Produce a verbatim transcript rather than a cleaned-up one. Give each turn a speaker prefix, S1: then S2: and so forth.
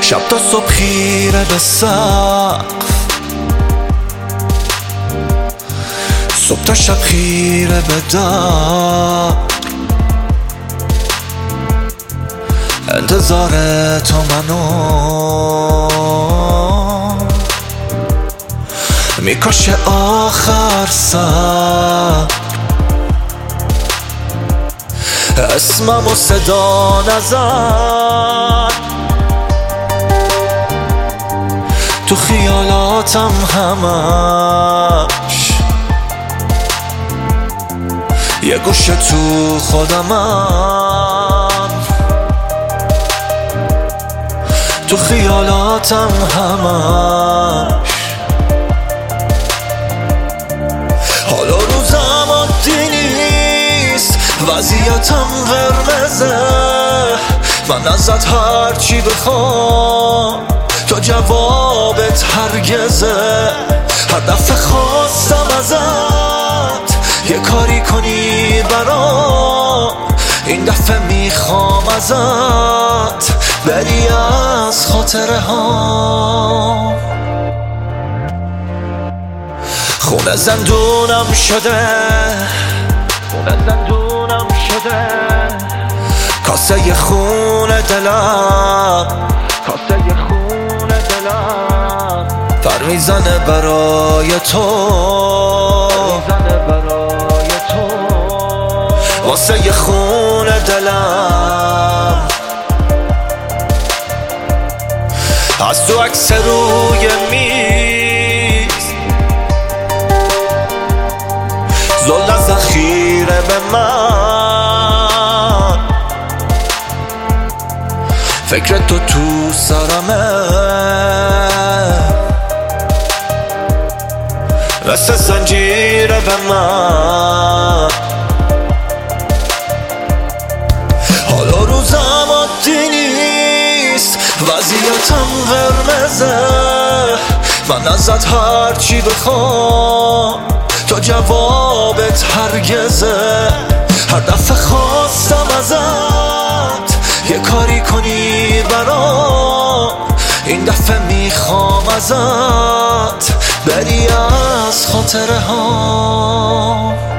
S1: شب تا صبح خیره به سقف، صبح تا شب خیره به در، انتظار تو منو میکشه آخر سر، اسمم و صدا نزن، تو خیالاتم همش یه گوشه تو خودمم، تو خیالاتم همش. حالا روزم عادی نیست، وضعیتم قرمزه، من ازت هرچی بخوام تو جوابت هرگزه. هر دفعه خواستم ازت یه کاری کنی برام، این دفعه میخوام ازت بری از خاطره ها. خونه زندونم شده، خونه زندونم شده، کاسه خون دلم، کاسه خون دلم پر میزنه برای تو، میزنه برای تو، واسه خون دلم. از تو عکس روی میز، زل از ذخیره به من، فکر تو تو سرمه مثل زنجیره به من. حالا روزم عادی نیست، وضعیتم قرمزه، من ازت هرچی بخوام تو جوابت هرگزه. هر دفعه خواستم ازت یه کاری کنی برام، این دفعه میخوام ازت بری از خاطره ها.